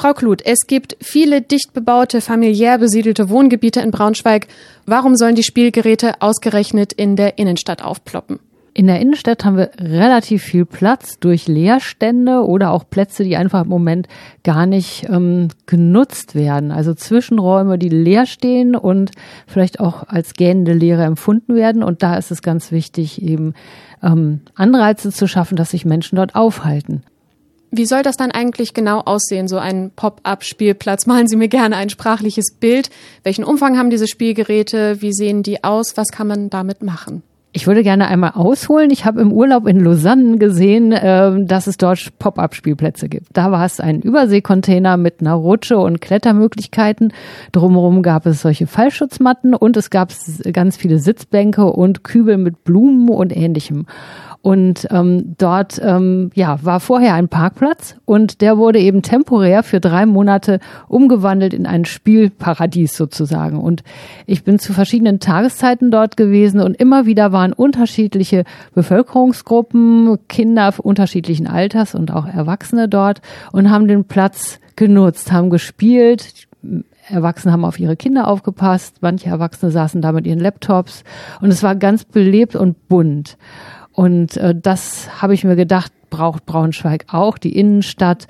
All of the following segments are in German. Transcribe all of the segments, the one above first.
Frau Kluth, es gibt viele dicht bebaute, familiär besiedelte Wohngebiete in Braunschweig. Warum sollen die Spielgeräte ausgerechnet in der Innenstadt aufploppen? In der Innenstadt haben wir relativ viel Platz durch Leerstände oder auch Plätze, die einfach im Moment gar nicht genutzt werden. Also Zwischenräume, die leer stehen und vielleicht auch als gähnende Leere empfunden werden. Und da ist es ganz wichtig, eben Anreize zu schaffen, dass sich Menschen dort aufhalten. Wie soll das dann eigentlich genau aussehen, so ein Pop-up-Spielplatz? Malen Sie mir gerne ein sprachliches Bild. Welchen Umfang haben diese Spielgeräte? Wie sehen die aus? Was kann man damit machen? Ich würde gerne einmal ausholen. Ich habe im Urlaub in Lausanne gesehen, dass es dort Pop-up-Spielplätze gibt. Da war es ein Überseekontainer mit einer Rutsche und Klettermöglichkeiten. Drumherum gab es solche Fallschutzmatten und es gab ganz viele Sitzbänke und Kübel mit Blumen und Ähnlichem. Und dort war vorher ein Parkplatz und der wurde eben temporär für 3 Monate umgewandelt in ein Spielparadies sozusagen. Und ich bin zu verschiedenen Tageszeiten dort gewesen und immer wieder waren unterschiedliche Bevölkerungsgruppen, Kinder unterschiedlichen Alters und auch Erwachsene dort und haben den Platz genutzt, haben gespielt. Erwachsene haben auf ihre Kinder aufgepasst, manche Erwachsene saßen da mit ihren Laptops und es war ganz belebt und bunt. Und das habe ich mir gedacht, braucht Braunschweig auch, die Innenstadt,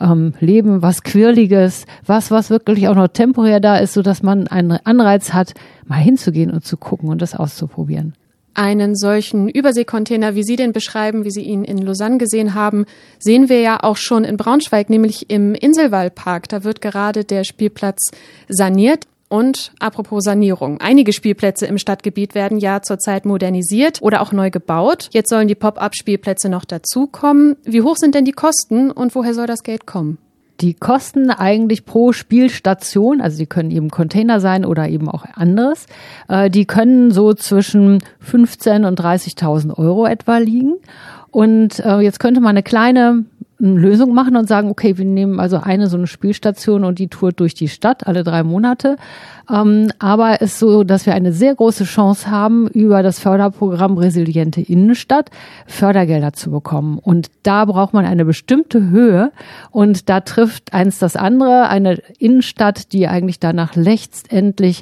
Leben, was Quirliges, was wirklich auch noch temporär da ist, sodass man einen Anreiz hat, mal hinzugehen und zu gucken und das auszuprobieren. Einen solchen Überseekontainer, wie Sie den beschreiben, wie Sie ihn in Lausanne gesehen haben, sehen wir ja auch schon in Braunschweig, nämlich im Inselwallpark. Da wird gerade der Spielplatz saniert. Und apropos Sanierung. Einige Spielplätze im Stadtgebiet werden ja zurzeit modernisiert oder auch neu gebaut. Jetzt sollen die Pop-up-Spielplätze noch dazukommen. Wie hoch sind denn die Kosten und woher soll das Geld kommen? Die Kosten eigentlich pro Spielstation, also die können eben Container sein oder eben auch anderes, die können so zwischen 15.000 und 30.000 Euro etwa liegen. Und jetzt könnte man eine kleine Lösung machen und sagen, okay, wir nehmen also so eine Spielstation und die tourt durch die Stadt alle 3 Monate. Aber es ist so, dass wir eine sehr große Chance haben, über das Förderprogramm Resiliente Innenstadt Fördergelder zu bekommen. Und da braucht man eine bestimmte Höhe und da trifft eins das andere. Eine Innenstadt, die eigentlich danach lechzt, endlich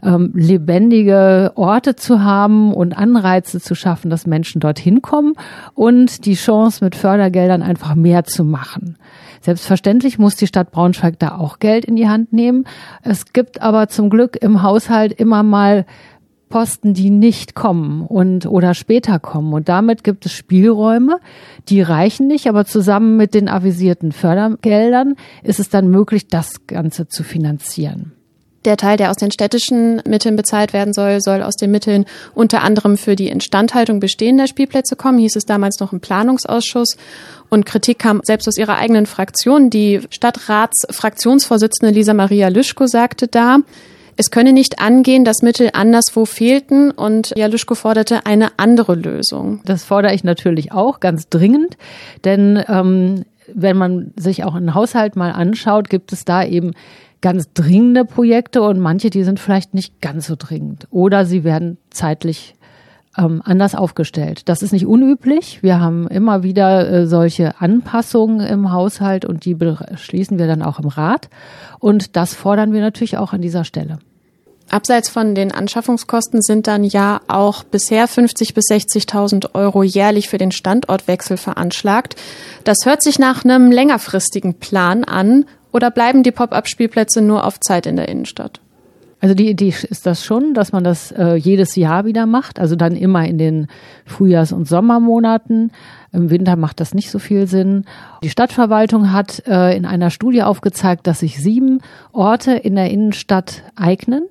lebendige Orte zu haben und Anreize zu schaffen, dass Menschen dorthin kommen und die Chance mit Fördergeldern einfach mehr zu machen. Selbstverständlich muss die Stadt Braunschweig da auch Geld in die Hand nehmen. Es gibt aber zum Glück im Haushalt immer mal Posten, die nicht kommen oder später kommen. Und damit gibt es Spielräume, die reichen nicht, aber zusammen mit den avisierten Fördergeldern ist es dann möglich, das Ganze zu finanzieren. Der Teil, der aus den städtischen Mitteln bezahlt werden soll, soll aus den Mitteln unter anderem für die Instandhaltung bestehender Spielplätze kommen, hieß es damals noch im Planungsausschuss. Und Kritik kam selbst aus ihrer eigenen Fraktion. Die Stadtratsfraktionsvorsitzende Lisa Maria Lüschko sagte da, es könne nicht angehen, dass Mittel anderswo fehlten und Lüschko forderte eine andere Lösung. Das fordere ich natürlich auch ganz dringend, denn wenn man sich auch einen Haushalt mal anschaut, gibt es da eben ganz dringende Projekte und manche, die sind vielleicht nicht ganz so dringend oder sie werden zeitlich anders aufgestellt. Das ist nicht unüblich. Wir haben immer wieder solche Anpassungen im Haushalt und die beschließen wir dann auch im Rat. Und das fordern wir natürlich auch an dieser Stelle. Abseits von den Anschaffungskosten sind dann ja auch bisher 50.000 bis 60.000 Euro jährlich für den Standortwechsel veranschlagt. Das hört sich nach einem längerfristigen Plan an. Oder bleiben die Pop-up-Spielplätze nur auf Zeit in der Innenstadt? Also die Idee ist das schon, dass man das jedes Jahr wieder macht, also dann immer in den Frühjahrs- und Sommermonaten. Im Winter macht das nicht so viel Sinn. Die Stadtverwaltung hat in einer Studie aufgezeigt, dass sich 7 Orte in der Innenstadt eignen.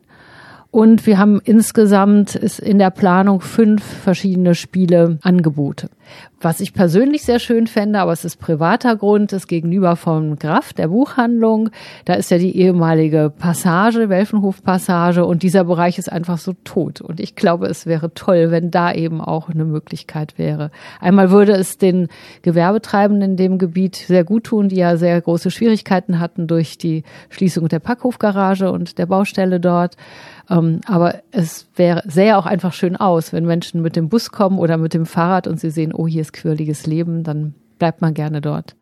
Und wir haben insgesamt in der Planung 5 verschiedene Spieleangebote. Was ich persönlich sehr schön fände, aber es ist privater Grund, ist gegenüber vom Graff, der Buchhandlung. Da ist ja die ehemalige Passage, Welfenhof-Passage, und dieser Bereich ist einfach so tot. Und ich glaube, es wäre toll, wenn da eben auch eine Möglichkeit wäre. Einmal würde es den Gewerbetreibenden in dem Gebiet sehr gut tun, die ja sehr große Schwierigkeiten hatten durch die Schließung der Packhofgarage und der Baustelle dort. Aber es sähe auch einfach schön aus, wenn Menschen mit dem Bus kommen oder mit dem Fahrrad und sie sehen, oh, hier ist quirliges Leben, dann bleibt man gerne dort.